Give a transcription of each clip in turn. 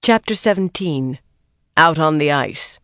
Chapter 17. Out on the Ice.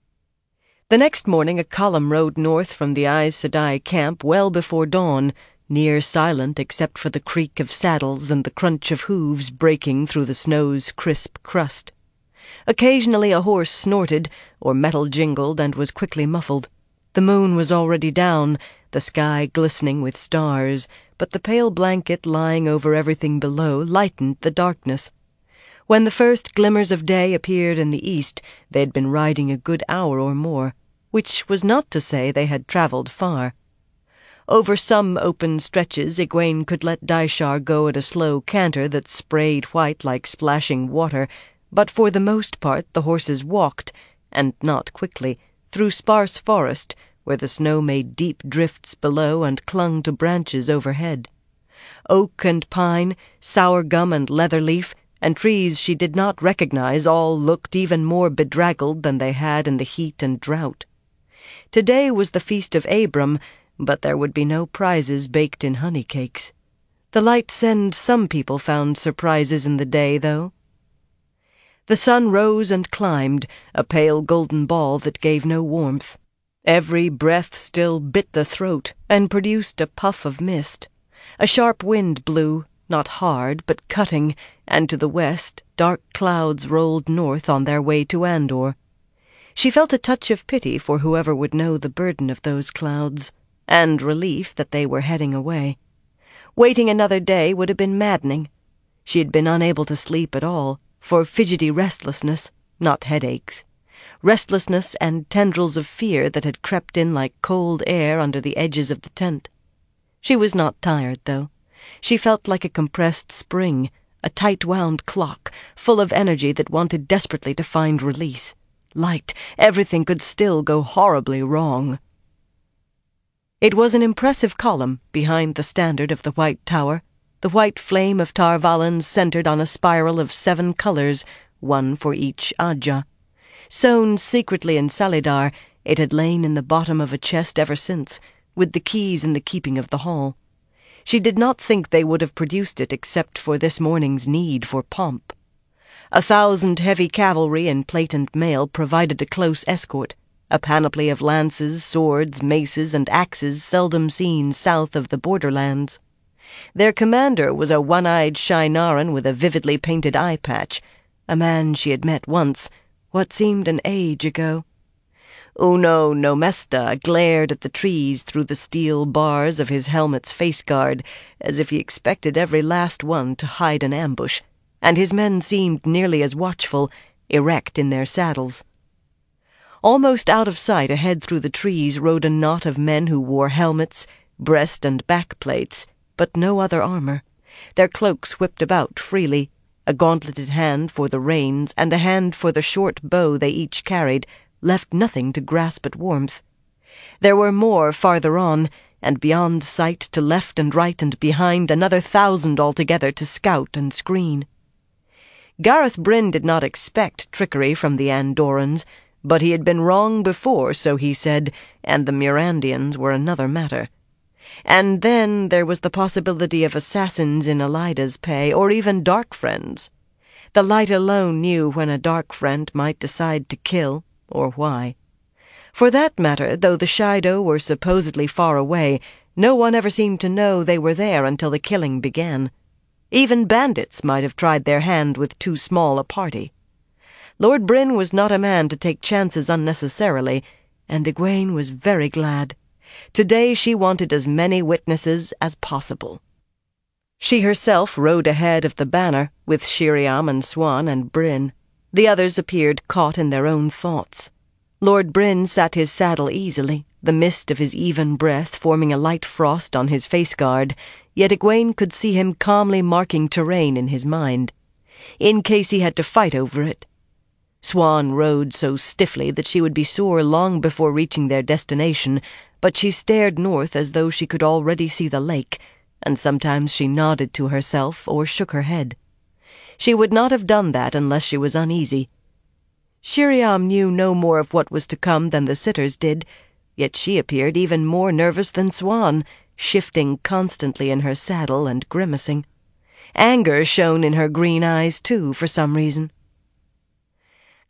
The next morning a column rode north from the Aes Sedai camp well before dawn, near silent except for the creak of saddles and the crunch of hooves breaking through the snow's crisp crust. Occasionally a horse snorted, or metal jingled and was quickly muffled. The moon was already down, the sky glistening with stars, but the pale blanket lying over everything below lightened the darkness. When the first glimmers of day appeared in the east, they had been riding a good hour or more, which was not to say they had travelled far. Over some open stretches Egwene could let Dishar go at a slow canter that sprayed white like splashing water, but for the most part the horses walked, and not quickly, through sparse forest, where the snow made deep drifts below and clung to branches overhead. Oak and pine, sour gum and leatherleaf, and trees she did not recognize all looked even more bedraggled than they had in the heat and drought. Today was the feast of Abram, but there would be no prizes baked in honey cakes. The light send some people found surprises in the day, though. The sun rose and climbed, a pale golden ball that gave no warmth. Every breath still bit the throat and produced a puff of mist. A sharp wind blew, not hard, but cutting, and to the west dark clouds rolled north on their way to Andor. She felt a touch of pity for whoever would know the burden of those clouds, and relief that they were heading away. Waiting another day would have been maddening. She had been unable to sleep at all, for fidgety restlessness, not headaches. Restlessness and tendrils of fear that had crept in like cold air under the edges of the tent. She was not tired, though. She felt like a compressed spring, a tight-wound clock, full of energy that wanted desperately to find release. Light, everything could still go horribly wrong. It was an impressive column behind the standard of the White Tower, the white flame of Tar Valon centered on a spiral of 7 colors, one for each Ajah. Sewn secretly in Salidar, it had lain in the bottom of a chest ever since, with the keys in the keeping of the hall. She did not think they would have produced it except for this morning's need for pomp. 1,000 heavy cavalry in plate and mail provided a close escort, a panoply of lances, swords, maces, and axes seldom seen south of the borderlands. Their commander was a one-eyed Shienaran with a vividly painted eye patch, a man she had met once, what seemed an age ago. Uno Nomesta glared at the trees through the steel bars of his helmet's face guard, as if he expected every last one to hide an ambush, and his men seemed nearly as watchful, erect in their saddles. Almost out of sight ahead through the trees rode a knot of men who wore helmets, breast and back plates, but no other armor. Their cloaks whipped about freely, a gauntleted hand for the reins and a hand for the short bow they each carried, left nothing to grasp at warmth. There were more farther on, and beyond sight to left and right and behind another 1,000 altogether to scout and screen. Gareth Bryn did not expect trickery from the Andorans, but he had been wrong before, so he said, and the Mirandians were another matter. And then there was the possibility of assassins in Elida's pay, or even dark friends. The light alone knew when a dark friend might decide to kill, or why. For that matter, though the Shaido were supposedly far away, no one ever seemed to know they were there until the killing began. Even bandits might have tried their hand with too small a party. Lord Bryn was not a man to take chances unnecessarily, and Egwene was very glad. Today she wanted as many witnesses as possible. She herself rode ahead of the banner, with Shiriam and Siuan and Bryn. The others appeared caught in their own thoughts. Lord Bryn sat his saddle easily, the mist of his even breath forming a light frost on his face guard, yet Egwene could see him calmly marking terrain in his mind, in case he had to fight over it. Siuan rode so stiffly that she would be sore long before reaching their destination, but she stared north as though she could already see the lake, and sometimes she nodded to herself or shook her head. She would not have done that unless she was uneasy. Shiriam knew no more of what was to come than the sitters did, yet she appeared even more nervous than Siuan, shifting constantly in her saddle and grimacing. Anger shone in her green eyes, too, for some reason.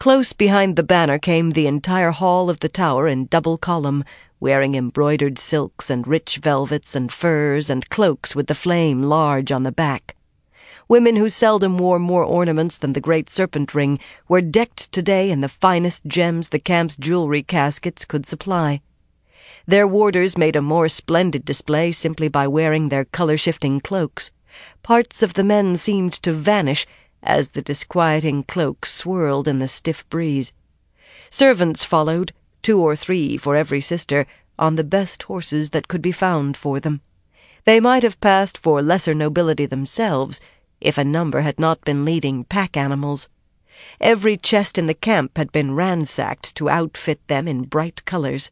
Close behind the banner came the entire hall of the tower in double column, wearing embroidered silks and rich velvets and furs and cloaks with the flame large on the back. Women who seldom wore more ornaments than the great serpent ring were decked today in the finest gems the camp's jewelry caskets could supply. Their warders made a more splendid display simply by wearing their color-shifting cloaks. Parts of the men seemed to vanish as the disquieting cloaks swirled in the stiff breeze. Servants followed, 2 or 3 for every sister, on the best horses that could be found for them. They might have passed for lesser nobility themselves, if a number had not been leading pack animals. Every chest in the camp had been ransacked to outfit them in bright colors.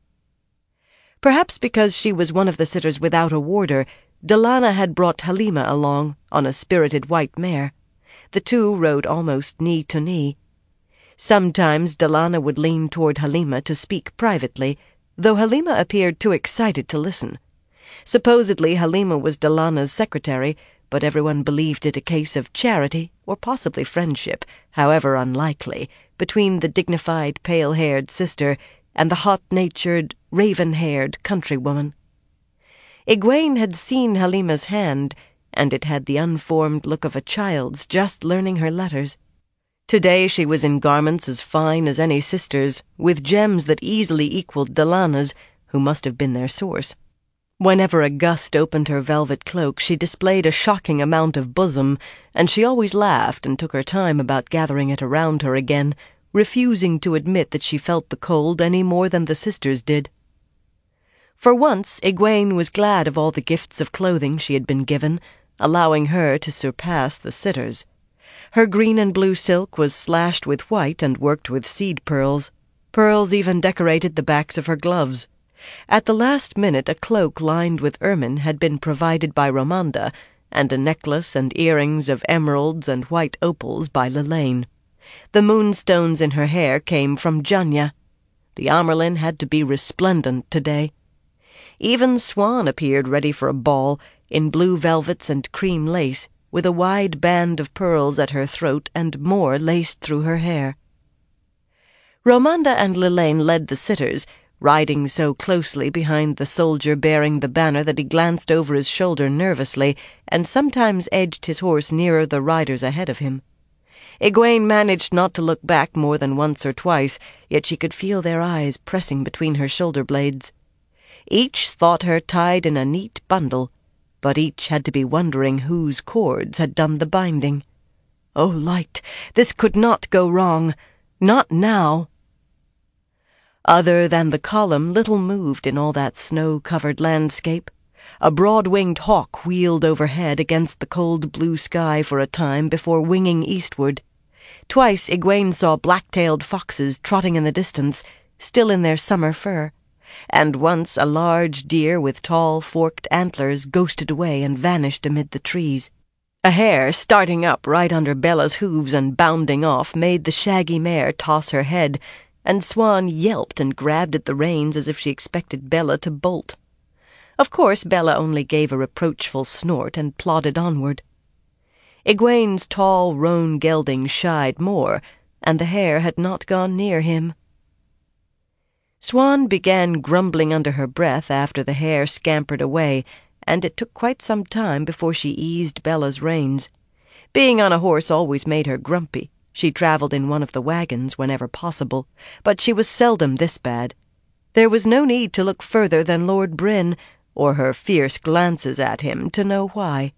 Perhaps because she was one of the sitters without a warder, Dallana had brought Halima along on a spirited white mare. The two rode almost knee to knee. Sometimes Dallana would lean toward Halima to speak privately, though Halima appeared too excited to listen. Supposedly Halima was Dallana's secretary, but everyone believed it a case of charity, or possibly friendship, however unlikely, between the dignified pale-haired sister and the hot-natured, raven-haired countrywoman. Egwene had seen Halima's hand, and it had the unformed look of a child's just learning her letters. Today she was in garments as fine as any sister's, with gems that easily equaled Dallana's, who must have been their source. Whenever a gust opened her velvet cloak, she displayed a shocking amount of bosom, and she always laughed and took her time about gathering it around her again, refusing to admit that she felt the cold any more than the sisters did. For once, Egwene was glad of all the gifts of clothing she had been given, allowing her to surpass the sitters. Her green and blue silk was slashed with white and worked with seed pearls. Pearls even decorated the backs of her gloves. At the last minute a cloak lined with ermine had been provided by Romanda, and a necklace and earrings of emeralds and white opals by Lelaine. The moonstones in her hair came from Janya. The Amyrlin had to be resplendent today. Even Siuan appeared ready for a ball, in blue velvets and cream lace, with a wide band of pearls at her throat and more laced through her hair. Romanda and Lelaine led the sitters, riding so closely behind the soldier bearing the banner that he glanced over his shoulder nervously and sometimes edged his horse nearer the riders ahead of him. Egwene managed not to look back more than once or twice, yet she could feel their eyes pressing between her shoulder blades. Each thought her tied in a neat bundle, but each had to be wondering whose cords had done the binding. Oh, Light, this could not go wrong. Not now. Other than the column, little moved in all that snow-covered landscape. A broad-winged hawk wheeled overhead against the cold blue sky for a time before winging eastward. Twice Egwene saw black-tailed foxes trotting in the distance, still in their summer fur, and once a large deer with tall forked antlers ghosted away and vanished amid the trees. A hare, starting up right under Bella's hooves and bounding off, made the shaggy mare toss her head, and Siuan yelped and grabbed at the reins as if she expected Bella to bolt. Of course, Bella only gave a reproachful snort and plodded onward. Egwene's tall roan gelding shied more, and the hare had not gone near him. Siuan began grumbling under her breath after the hare scampered away, and it took quite some time before she eased Bella's reins. Being on a horse always made her grumpy. She traveled in one of the wagons whenever possible, but she was seldom this bad. There was no need to look further than Lord Bryn, or her fierce glances at him, to know why.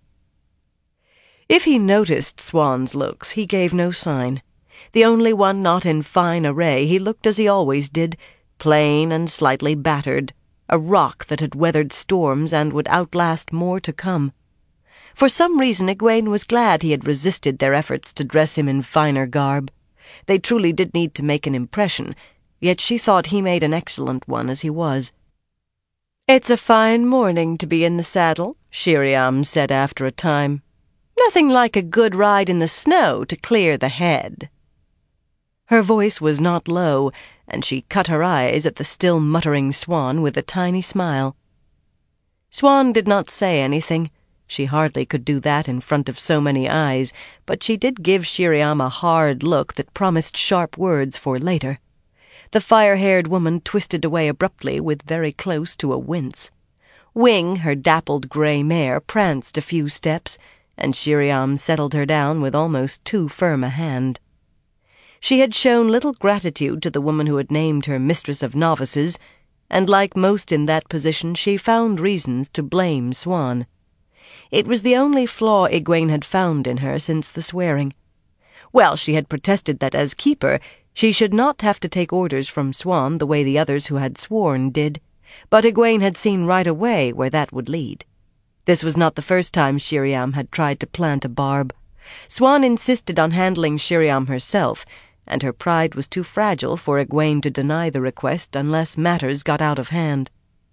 If he noticed Siuan's looks, he gave no sign. The only one not in fine array, he looked as he always did, plain and slightly battered, a rock that had weathered storms and would outlast more to come. For some reason Egwene was glad he had resisted their efforts to dress him in finer garb. They truly did need to make an impression, yet she thought he made an excellent one as he was. "It's a fine morning to be in the saddle," Shiriam said after a time. "Nothing like a good ride in the snow to clear the head." Her voice was not low, and she cut her eyes at the still muttering Siuan with a tiny smile. Siuan did not say anything. She hardly could do that in front of so many eyes, but she did give Sheriam a hard look that promised sharp words for later. The fire-haired woman twisted away abruptly with very close to a wince. Wing, her dappled grey mare, pranced a few steps, and Sheriam settled her down with almost too firm a hand. She had shown little gratitude to the woman who had named her mistress of novices, and like most in that position she found reasons to blame Swan. It was the only flaw Egwene had found in her since the swearing. Well, she had protested that as keeper she should not have to take orders from Swan the way the others who had sworn did, but Egwene had seen right away where that would lead. This was not the first time Sheriam had tried to plant a barb. Swan insisted on handling Sheriam herself, and her pride was too fragile for Egwene to deny the request unless matters got out of hand.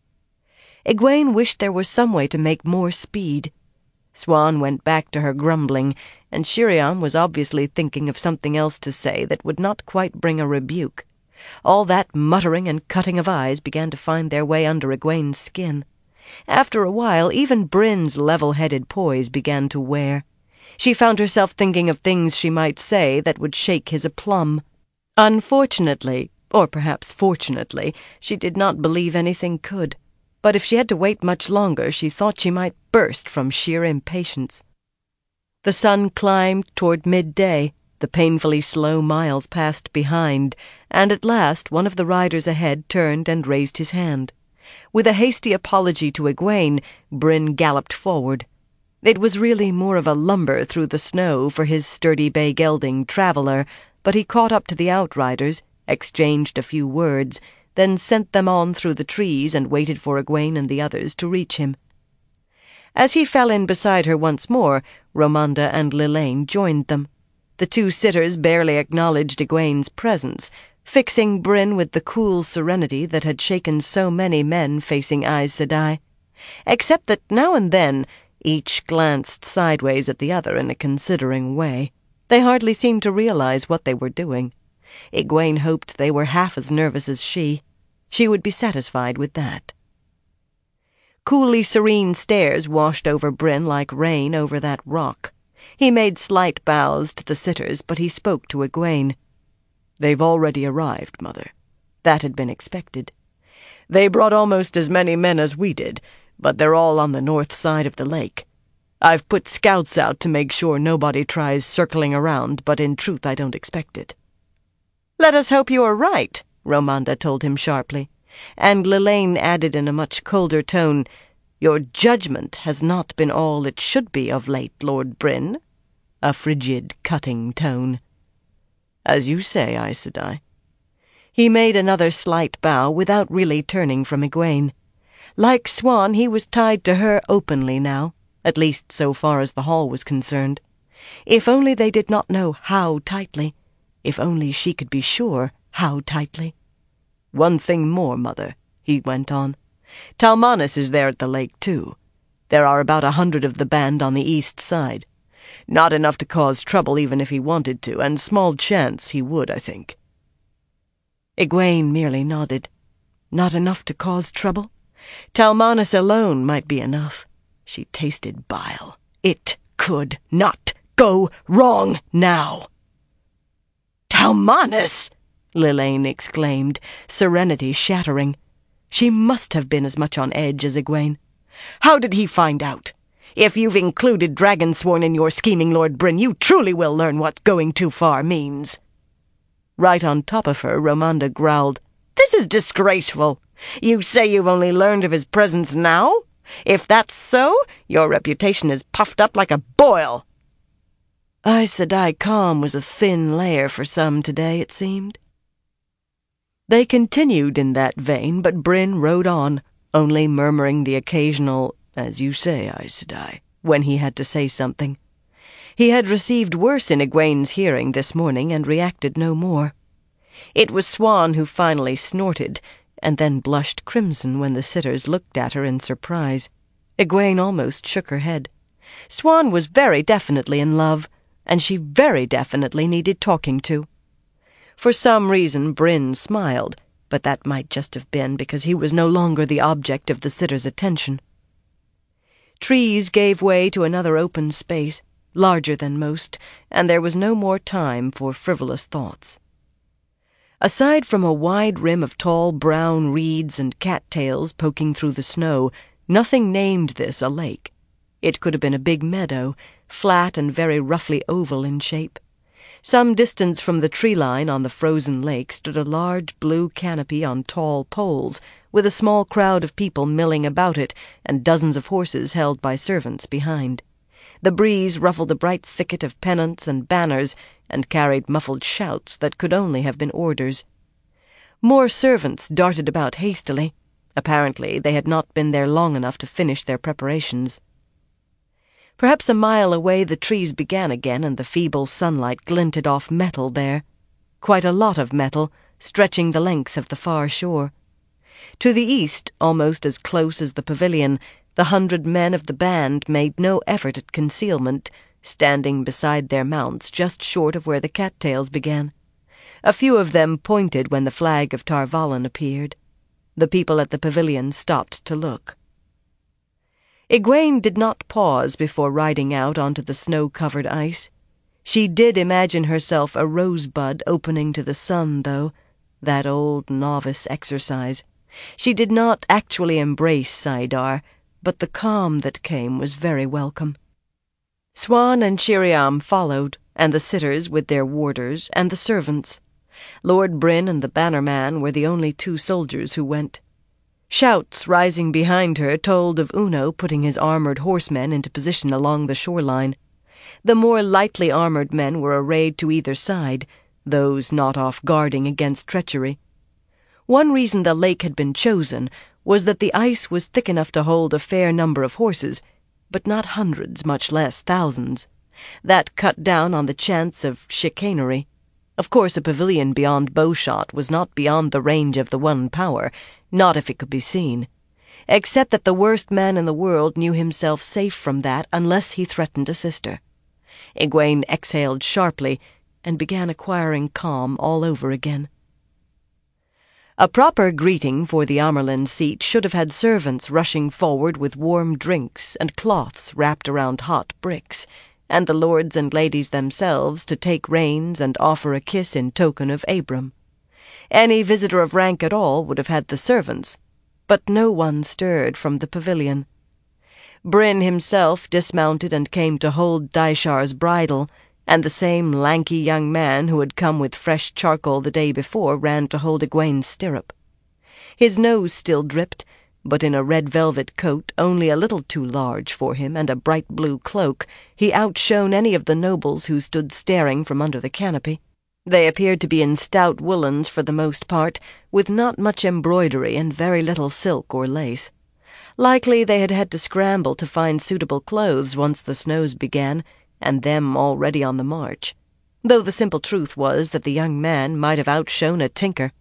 Egwene wished there were some way to make more speed. Swan went back to her grumbling, and Sheriam was obviously thinking of something else to say that would not quite bring a rebuke. All that muttering and cutting of eyes began to find their way under Egwene's skin. After a while, even Bryn's level-headed poise began to wear. She found herself thinking of things she might say that would shake his aplomb. Unfortunately, or perhaps fortunately, she did not believe anything could. But if she had to wait much longer, she thought she might burst from sheer impatience. The sun climbed toward midday, the painfully slow miles passed behind, and at last one of the riders ahead turned and raised his hand. With a hasty apology to Egwene, Bryn galloped forward. It was really more of a lumber through the snow for his sturdy bay gelding traveler, but he caught up to the outriders, exchanged a few words, then sent them on through the trees and waited for Egwene and the others to reach him. As he fell in beside her once more, Romonda and Lelaine joined them. The two sitters barely acknowledged Egwene's presence, fixing Bryn with the cool serenity that had shaken so many men facing Aes Sedai, except that now and then each glanced sideways at the other in a considering way. They hardly seemed to realize what they were doing. Egwene hoped they were half as nervous as she. She would be satisfied with that. Coolly serene stares washed over Bryn like rain over that rock. He made slight bows to the sitters, but he spoke to Egwene. "They've already arrived, Mother." That had been expected. "They brought almost as many men as we did, but they're all on the north side of the lake. I've put scouts out to make sure nobody tries circling around, but in truth I don't expect it." "Let us hope you are right," Romonda told him sharply, and Lelaine added in a much colder tone, "Your judgment has not been all it should be of late, Lord Bryn," a frigid, cutting tone. "As you say, Aes Sedai." He made another slight bow without really turning from Egwene. Like Swan, he was tied to her openly now, at least so far as the hall was concerned. If only they did not know how tightly. If only she could be sure how tightly. "One thing more, Mother," he went on. "Talmanis is there at the lake, too. There are about 100 of the band on the east side. Not enough to cause trouble even if he wanted to, and small chance he would, I think." Egwene merely nodded. Not enough to cause trouble? Talmanis alone might be enough. She tasted bile. It could not go wrong now. "Talmanis!" Lelaine exclaimed, serenity shattering. She must have been as much on edge as Egwene. "How did he find out? If you've included Dragonsworn in your scheming, Lord Bryn, you truly will learn what going too far means." Right on top of her, Romonda growled, "This is disgraceful. You say you've only learned of his presence now? If that's so, your reputation is puffed up like a boil." Aes Sedai calm was a thin layer for some today, it seemed. They continued in that vein, but Bryn rode on, only murmuring the occasional, "As you say, Aes Sedai," when he had to say something. He had received worse in Egwene's hearing this morning and reacted no more. It was Swan who finally snorted, and then blushed crimson when the sitters looked at her in surprise. Egwene almost shook her head. Swan was very definitely in love, and she very definitely needed talking to. For some reason Bryn smiled, but that might just have been because he was no longer the object of the sitters' attention. Trees gave way to another open space, larger than most, and there was no more time for frivolous thoughts. Aside from a wide rim of tall brown reeds and cattails poking through the snow, nothing named this a lake. It could have been a big meadow, flat and very roughly oval in shape. Some distance from the tree line on the frozen lake stood a large blue canopy on tall poles, with a small crowd of people milling about it and dozens of horses held by servants behind. The breeze ruffled a bright thicket of pennants and banners and carried muffled shouts that could only have been orders. More servants darted about hastily. Apparently they had not been there long enough to finish their preparations. Perhaps a mile away the trees began again, and the feeble sunlight glinted off metal there. Quite a lot of metal, stretching the length of the far shore. To the east, almost as close as the pavilion, the 100 men of the band made no effort at concealment, standing beside their mounts just short of where the cattails began. A few of them pointed when the flag of Tar Valon appeared. The people at the pavilion stopped to look. Egwene did not pause before riding out onto the snow-covered ice. She did imagine herself a rosebud opening to the sun, though, that old novice exercise. She did not actually embrace saidar, but the calm that came was very welcome. Siuan and Sheriam followed, and the sitters with their warders, and the servants. Lord Bryn and the bannerman were the only 2 soldiers who went. Shouts rising behind her told of Uno putting his armored horsemen into position along the shoreline. The more lightly armored men were arrayed to either side, those not off guarding against treachery. One reason the lake had been chosen was that the ice was thick enough to hold a fair number of horses, but not hundreds, much less thousands. That cut down on the chance of chicanery. Of course, a pavilion beyond bowshot was not beyond the range of the one power, not if it could be seen, except that the worst man in the world knew himself safe from that unless he threatened a sister. Egwene exhaled sharply and began acquiring calm all over again. A proper greeting for the Amyrlin seat should have had servants rushing forward with warm drinks and cloths wrapped around hot bricks, and the lords and ladies themselves to take reins and offer a kiss in token of Abram. Any visitor of rank at all would have had the servants, but no one stirred from the pavilion. Bryn himself dismounted and came to hold Daishar's bridle, and the same lanky young man who had come with fresh charcoal the day before ran to hold Egwene's stirrup. His nose still dripped, but in a red velvet coat only a little too large for him and a bright blue cloak, he outshone any of the nobles who stood staring from under the canopy. They appeared to be in stout woolens for the most part, with not much embroidery and very little silk or lace. Likely they had had to scramble to find suitable clothes once the snows began, and them already on the march, though the simple truth was that the young man might have outshone a tinker.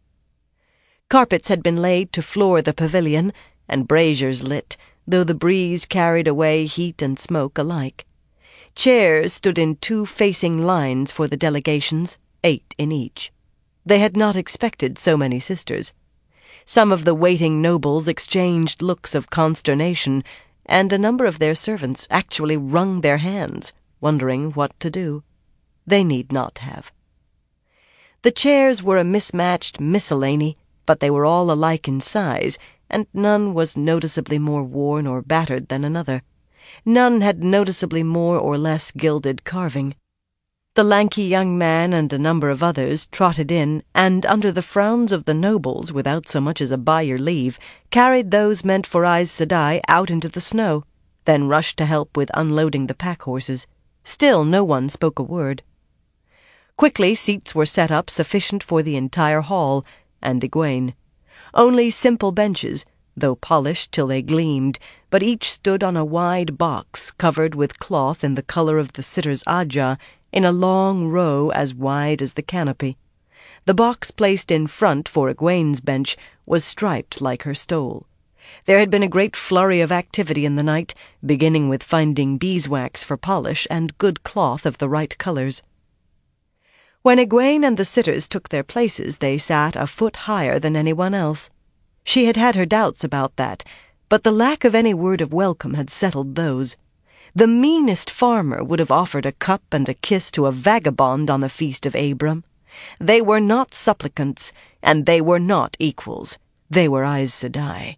Carpets had been laid to floor the pavilion, and braziers lit, though the breeze carried away heat and smoke alike. Chairs stood in 2 facing lines for the delegations, 8 in each. They had not expected so many sisters. Some of the waiting nobles exchanged looks of consternation, and a number of their servants actually wrung their hands, wondering what to do. They need not have. The chairs were a mismatched miscellany, but they were all alike in size, and none was noticeably more worn or battered than another. None had noticeably more or less gilded carving. The lanky young man and a number of others trotted in, and under the frowns of the nobles, without so much as a by your leave, carried those meant for Aes Sedai out into the snow, then rushed to help with unloading the pack-horses. Still no one spoke a word. Quickly seats were set up sufficient for the entire hall, and Egwene. Only simple benches, though polished till they gleamed, but each stood on a wide box covered with cloth in the color of the sitter's aja, in a long row as wide as the canopy. The box placed in front for Egwene's bench was striped like her stole. There had been a great flurry of activity in the night, beginning with finding beeswax for polish and good cloth of the right colors. When Egwene and the sitters took their places, they sat a foot higher than anyone else. She had had her doubts about that, but the lack of any word of welcome had settled those. The meanest farmer would have offered a cup and a kiss to a vagabond on the feast of Abram. They were not supplicants, and they were not equals. They were Aes Sedai.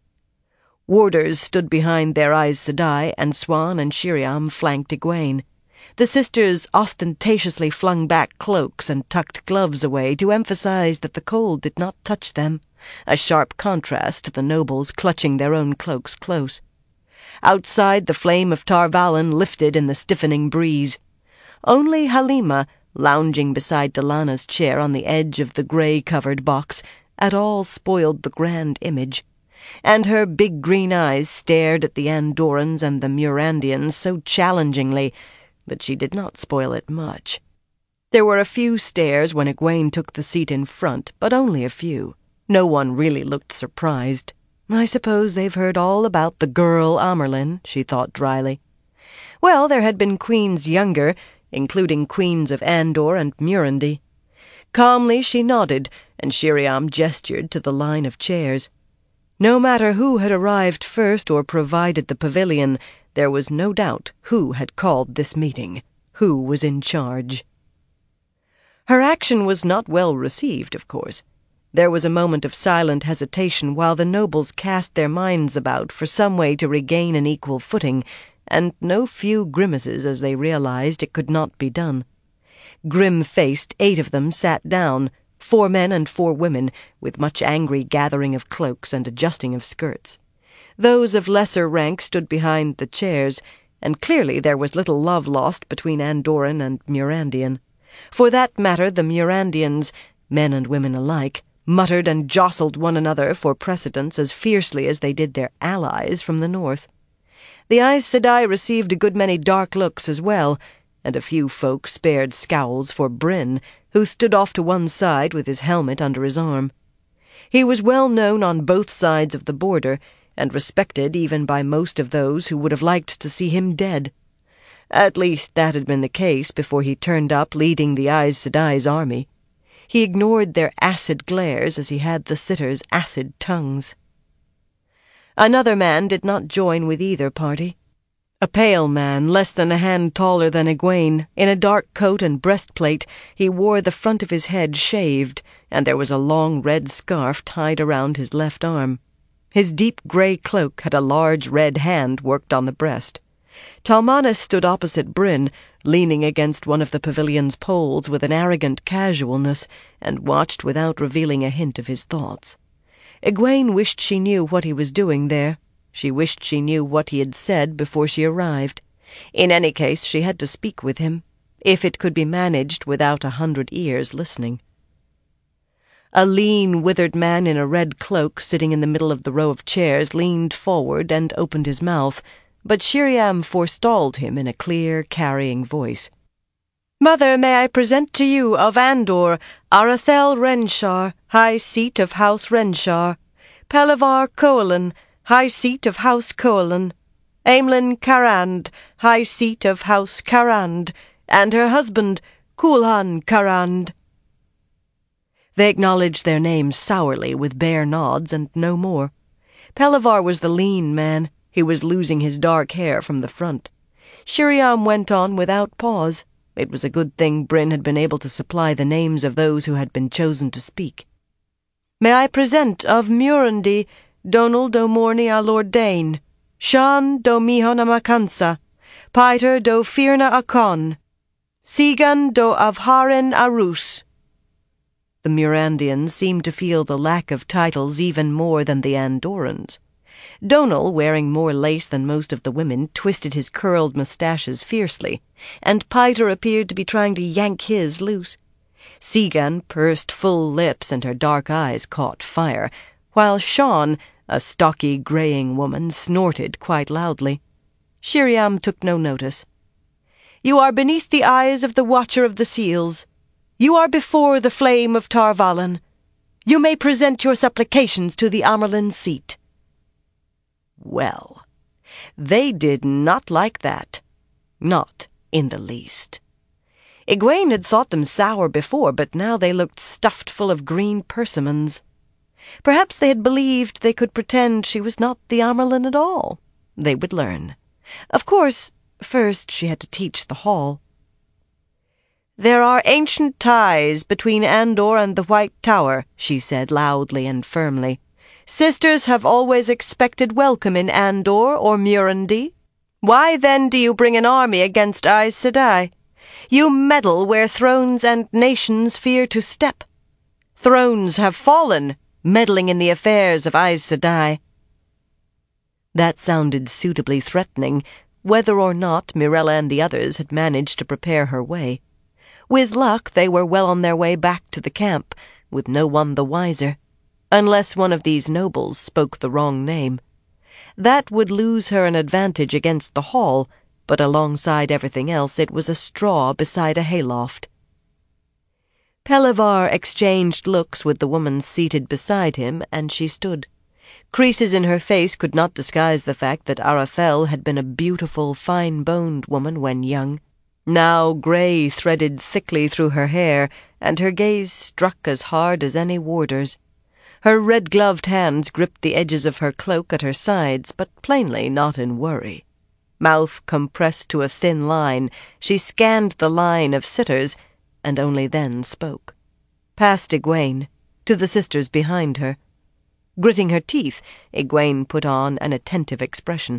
Warders stood behind their Aes Sedai, and Siuan and Sheriam flanked Egwene. The sisters ostentatiously flung back cloaks and tucked gloves away to emphasize that the cold did not touch them, a sharp contrast to the nobles clutching their own cloaks close. Outside, the flame of Tar Valon lifted in the stiffening breeze. Only Halima, lounging beside Delana's chair on the edge of the gray-covered box, at all spoiled the grand image, and her big green eyes stared at the Andorans and the Murandians so challengingly that she did not spoil it much. There were a few stares when Egwene took the seat in front, but only a few. No one really looked surprised. I suppose they've heard all about the girl Amyrlin, she thought dryly. Well, there had been queens younger, including queens of Andor and Murandy. Calmly she nodded, and Sheriam gestured to the line of chairs. No matter who had arrived first or provided the pavilion, there was no doubt who had called this meeting, who was in charge. Her action was not well received, of course. There was a moment of silent hesitation while the nobles cast their minds about for some way to regain an equal footing, and no few grimaces as they realized it could not be done. Grim-faced, 8 of them sat down, 4 men and 4 women, with much angry gathering of cloaks and adjusting of skirts. Those of lesser rank stood behind the chairs, and clearly there was little love lost between Andoran and Murandian. For that matter, the Murandians, men and women alike, muttered and jostled one another for precedence as fiercely as they did their allies from the north. The Aes Sedai received a good many dark looks as well, and a few folk spared scowls for Bryn, who stood off to one side with his helmet under his arm. He was well known on both sides of the border, and respected even by most of those who would have liked to see him dead. At least that had been the case before he turned up leading the Aes Sedai's army. He ignored their acid glares as he had the sitters' acid tongues. Another man did not join with either party. A pale man, less than a hand taller than Egwene, in a dark coat and breastplate. He wore the front of his head shaved, and there was a long red scarf tied around his left arm. His deep grey cloak had a large red hand worked on the breast. Talmanes stood opposite Bryn, leaning against one of the pavilion's poles with an arrogant casualness, and watched without revealing a hint of his thoughts. Egwene wished she knew what he was doing there. She wished she knew what he had said before she arrived. In any case, she had to speak with him, if it could be managed without 100 ears listening. A lean, withered man in a red cloak sitting in the middle of the row of chairs leaned forward and opened his mouth, but Sheriam forestalled him in a clear, carrying voice. "Mother, may I present to you of Andor, Arathel Renshar, High Seat of House Renshar, Pelivar Coelan, High Seat of House Coelan, Aemlyn Carand, High Seat of House Carand, and her husband, Kulhan Carand." They acknowledged their names sourly with bare nods and no more. Pelivar was the lean man. He was losing his dark hair from the front. Sheriam went on without pause. It was a good thing Bryn had been able to supply the names of those who had been chosen to speak. "May I present of Murandy, Donal do Morny a Lord Dane, Shan do Mihon a Macansa, Peiter do Firna a Con, Sigan do Avharin a Roos." The Murandians seemed to feel the lack of titles even more than the Andorans. Donal, wearing more lace than most of the women, twisted his curled moustaches fiercely, and Peiter appeared to be trying to yank his loose. Sigan pursed full lips and her dark eyes caught fire, while Shan, a stocky, greying woman, snorted quite loudly. Sheriam took no notice. "You are beneath the eyes of the Watcher of the Seals. You are before the flame of Tar Valon. You may present your supplications to the Amyrlin seat." Well, they did not like that. Not in the least. Egwene had thought them sour before, but now they looked stuffed full of green persimmons. Perhaps they had believed they could pretend she was not the Amyrlin at all. They would learn. Of course, first she had to teach the hall. "There are ancient ties between Andor and the White Tower," she said loudly and firmly. "Sisters have always expected welcome in Andor or Murandy. Why then do you bring an army against Aes Sedai? You meddle where thrones and nations fear to step. Thrones have fallen, meddling in the affairs of Aes Sedai." That sounded suitably threatening, whether or not Mirella and the others had managed to prepare her way. With luck, they were well on their way back to the camp, with no one the wiser, unless one of these nobles spoke the wrong name. That would lose her an advantage against the hall, but alongside everything else it was a straw beside a hayloft. Pelivar exchanged looks with the woman seated beside him, and she stood. Creases in her face could not disguise the fact that Arathel had been a beautiful, fine-boned woman when young. Now grey threaded thickly through her hair, and her gaze struck as hard as any warder's. Her red-gloved hands gripped the edges of her cloak at her sides, but plainly not in worry. Mouth compressed to a thin line, she scanned the line of sitters, and only then spoke. Past Egwene, to the sisters behind her. Gritting her teeth, Egwene put on an attentive expression.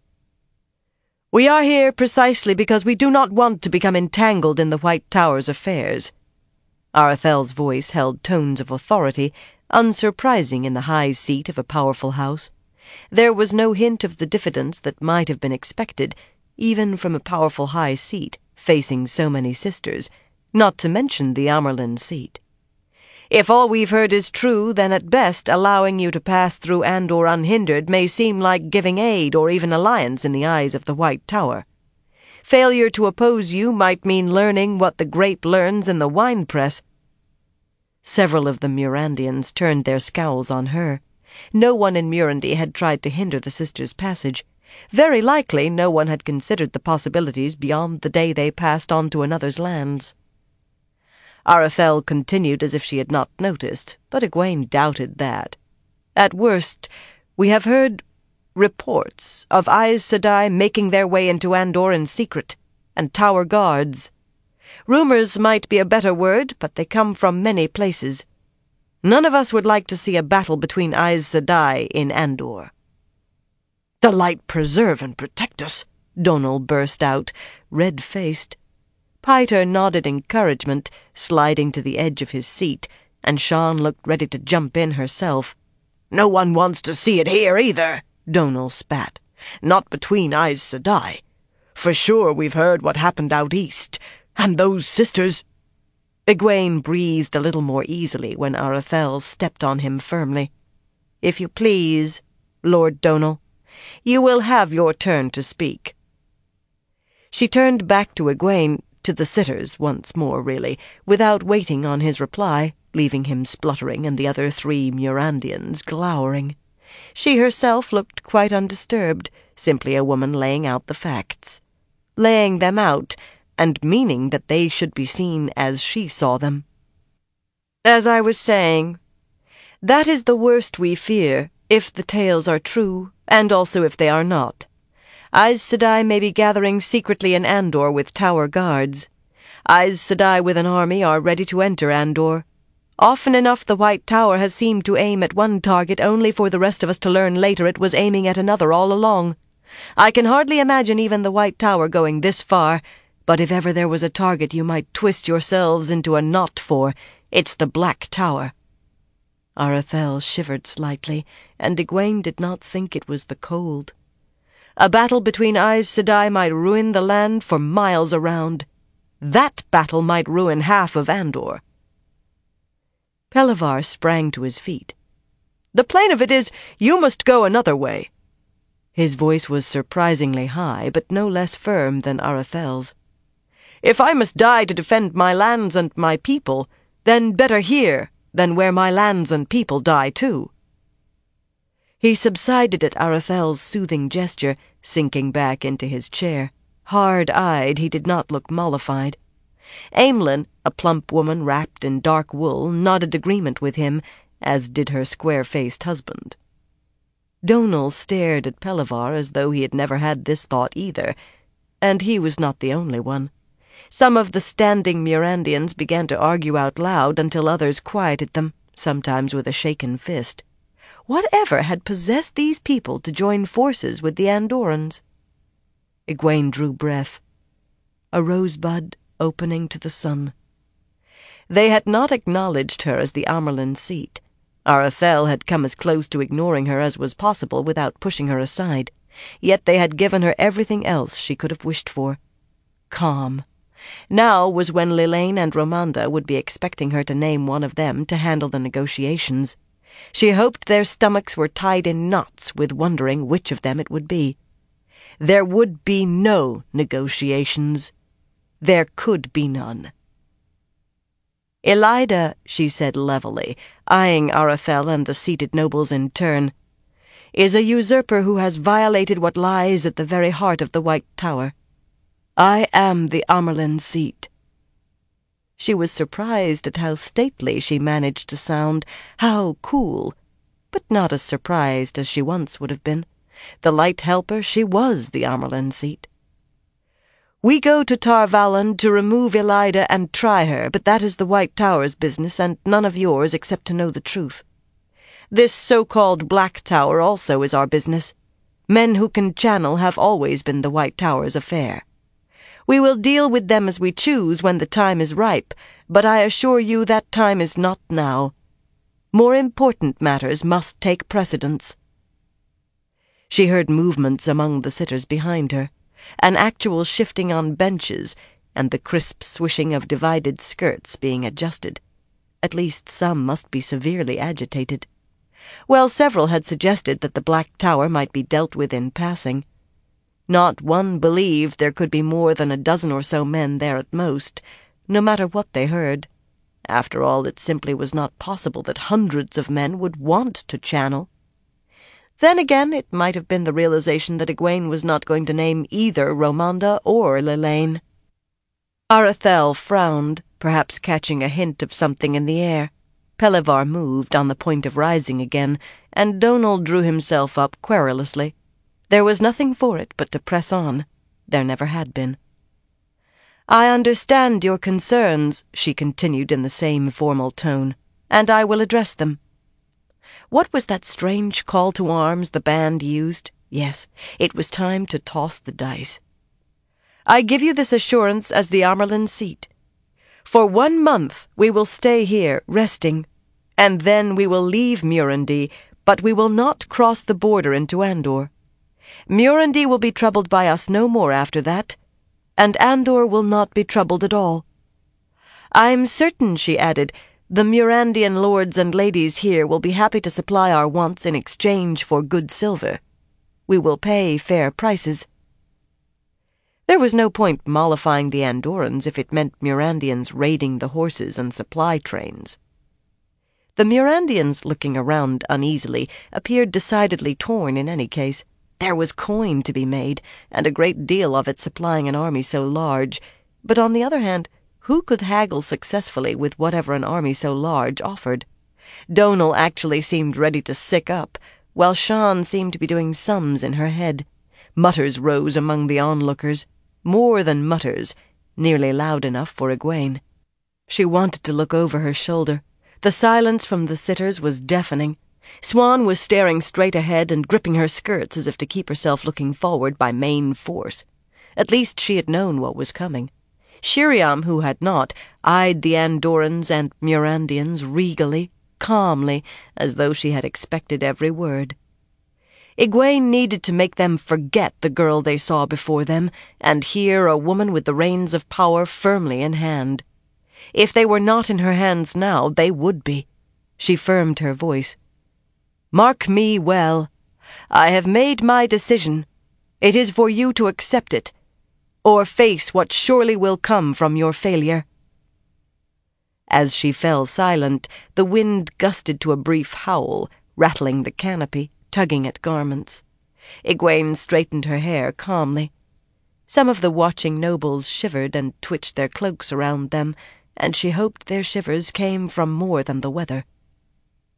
"We are here precisely because we do not want to become entangled in the White Tower's affairs." Arathel's voice held tones of authority, unsurprising in the high seat of a powerful house. There was no hint of the diffidence that might have been expected, even from a powerful high seat, facing so many sisters, not to mention the Amyrlin seat. "If all we've heard is true, then at best allowing you to pass through Andor unhindered may seem like giving aid or even alliance in the eyes of the White Tower. Failure to oppose you might mean learning what the grape learns in the winepress." Several of the Murandians turned their scowls on her. No one in Murandy had tried to hinder the sisters' passage. Very likely no one had considered the possibilities beyond the day they passed on to another's lands. Arathel continued as if she had not noticed, but Egwene doubted that. "At worst, we have heard reports of Aes Sedai making their way into Andor in secret, and tower guards. Rumors might be a better word, but they come from many places. None of us would like to see a battle between Aes Sedai in Andor." "The light preserve and protect us," Donal burst out, red-faced. Piter nodded encouragement, sliding to the edge of his seat, and Sian looked ready to jump in herself. "No one wants to see it here either," Donal spat. "Not between Aes Sedai. For sure we've heard what happened out east, and those sisters—" Egwene breathed a little more easily when Arathel stepped on him firmly. "If you please, Lord Donal, you will have your turn to speak." She turned back to Egwene, to the sitters once more, really, without waiting on his reply, leaving him spluttering and the other 3 Murandians glowering. She herself looked quite undisturbed, simply a woman laying out the facts. Laying them out, and meaning that they should be seen as she saw them. "As I was saying, that is the worst we fear, if the tales are true, and also if they are not. Aes Sedai may be gathering secretly in Andor with tower guards. Aes Sedai with an army are ready to enter Andor. Often enough the White Tower has seemed to aim at one target only for the rest of us to learn later it was aiming at another all along. I can hardly imagine even the White Tower going this far, but if ever there was a target you might twist yourselves into a knot for, it's the Black Tower." Arathel shivered slightly, and Egwene did not think it was the cold. A battle between Aes Sedai might ruin the land for miles around. That battle might ruin half of Andor. Pelivar sprang to his feet. "The plain of it is, you must go another way." His voice was surprisingly high, but no less firm than Arathel's. "If I must die to defend my lands and my people, then better here than where my lands and people die too." He subsided at Arathel's soothing gesture, sinking back into his chair. Hard-eyed, he did not look mollified. Aemlyn, a plump woman wrapped in dark wool, nodded agreement with him, as did her square-faced husband. Domhnall stared at Pelivar as though he had never had this thought either, and he was not the only one. Some of the standing Mirandians began to argue out loud until others quieted them, sometimes with a shaken fist. Whatever had possessed these people to join forces with the Andorrans? Egwene drew breath. A rosebud opening to the sun. They had not acknowledged her as the Amyrlin seat. Arathel had come as close to ignoring her as was possible without pushing her aside, yet they had given her everything else she could have wished for. Calm. Now was when Lelaine and Romanda would be expecting her to name one of them to handle the negotiations. She hoped their stomachs were tied in knots with wondering which of them it would be. There would be no negotiations. There could be none. "Elaida," she said levelly, eyeing Arathel and the seated nobles in turn, "is a usurper who has violated what lies at the very heart of the White Tower. I am the Amyrlin seat." She was surprised at how stately she managed to sound, how cool, but not as surprised as she once would have been. The light helper, she was the Amyrlin seat. "We go to Tar Valon to remove Elaida and try her, but that is the White Tower's business, and none of yours except to know the truth. This so-called Black Tower also is our business. Men who can channel have always been the White Tower's affair. We will deal with them as we choose when the time is ripe, but I assure you that time is not now. More important matters must take precedence." She heard movements among the sitters behind her, an actual shifting on benches, and the crisp swishing of divided skirts being adjusted. At least some must be severely agitated. Well, several had suggested that the Black Tower might be dealt with in passing. Not one believed there could be more than a dozen or so men there at most, no matter what they heard. After all, it simply was not possible that hundreds of men would want to channel. Then again, it might have been the realization that Egwene was not going to name either Romanda or Lelaine. Arathel frowned, perhaps catching a hint of something in the air. Pelivar moved, on the point of rising again, and Domhnall drew himself up querulously. There was nothing for it but to press on. There never had been. "I understand your concerns," she continued in the same formal tone, "and I will address them. What was that strange call to arms the band used? Yes, it was time to toss the dice. I give you this assurance as the Amyrlin seat. For 1 month we will stay here, resting, and then we will leave Murandy, but we will not cross the border into Andor. Murandy will be troubled by us no more after that, and Andor will not be troubled at all. I'm certain," she added, "the Murandian lords and ladies here will be happy to supply our wants in exchange for good silver. We will pay fair prices." There was no point mollifying the Andorrans if it meant Murandians raiding the horses and supply trains. The Murandians, looking around uneasily, appeared decidedly torn in any case. There was coin to be made, and a great deal of it supplying an army so large, but on the other hand, who could haggle successfully with whatever an army so large offered? Domhnall actually seemed ready to sick up, while Shan seemed to be doing sums in her head. Mutters rose among the onlookers, more than mutters, nearly loud enough for Egwene. She wanted to look over her shoulder. The silence from the sitters was deafening. Swan was staring straight ahead and gripping her skirts as if to keep herself looking forward by main force. At least she had known what was coming. Shiriam, who had not, eyed the Andorrans and Murandians regally, calmly, as though she had expected every word. Egwene needed to make them forget the girl they saw before them, and hear a woman with the reins of power firmly in hand. If they were not in her hands now, they would be. She firmed her voice. "Mark me well. I have made my decision. It is for you to accept it, or face what surely will come from your failure." As she fell silent, the wind gusted to a brief howl, rattling the canopy, tugging at garments. Egwene straightened her hair calmly. Some of the watching nobles shivered and twitched their cloaks around them, and she hoped their shivers came from more than the weather.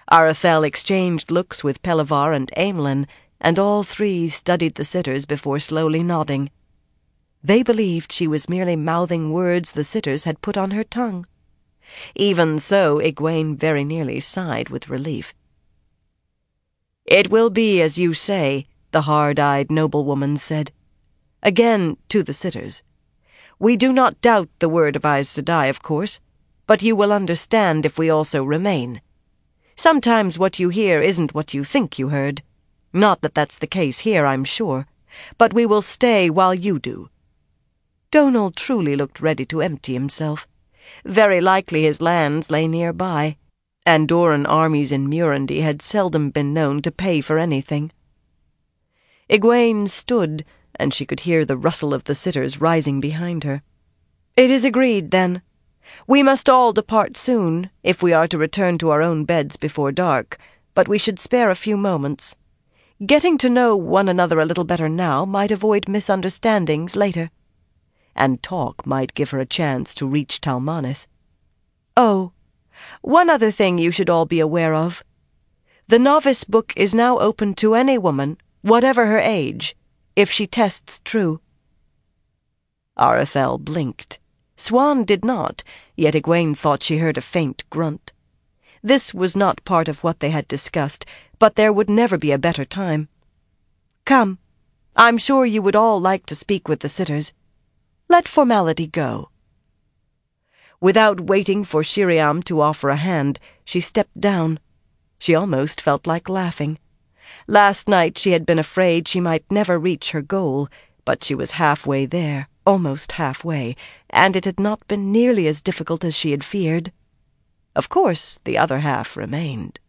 Arathel exchanged looks with Pelavar and Aemlyn, and all three studied the sitters before slowly nodding. They believed she was merely mouthing words the sitters had put on her tongue. Even so, Egwene very nearly sighed with relief. "It will be as you say," the hard-eyed noblewoman said. Again to the sitters. "We do not doubt the word of Aes Sedai, of course, but you will understand if we also remain. Sometimes what you hear isn't what you think you heard. Not that that's the case here, I'm sure, but we will stay while you do." Donal truly looked ready to empty himself. Very likely his lands lay nearby. Andoran armies in Murandy had seldom been known to pay for anything. Egwene stood, and she could hear the rustle of the sitters rising behind her. "It is agreed, then. We must all depart soon, if we are to return to our own beds before dark, but we should spare a few moments. Getting to know one another a little better now might avoid misunderstandings later. And talk might give her a chance to reach Talmanis. Oh, one other thing you should all be aware of. The novice book is now open to any woman, whatever her age, if she tests true." Arathel blinked. Siuan did not, yet Egwene thought she heard a faint grunt. This was not part of what they had discussed, but there would never be a better time. "Come, I'm sure you would all like to speak with the sitters. Let formality go." Without waiting for Sheriam to offer a hand, she stepped down. She almost felt like laughing. Last night she had been afraid she might never reach her goal, but she was halfway there, almost halfway, and it had not been nearly as difficult as she had feared. Of course, the other half remained.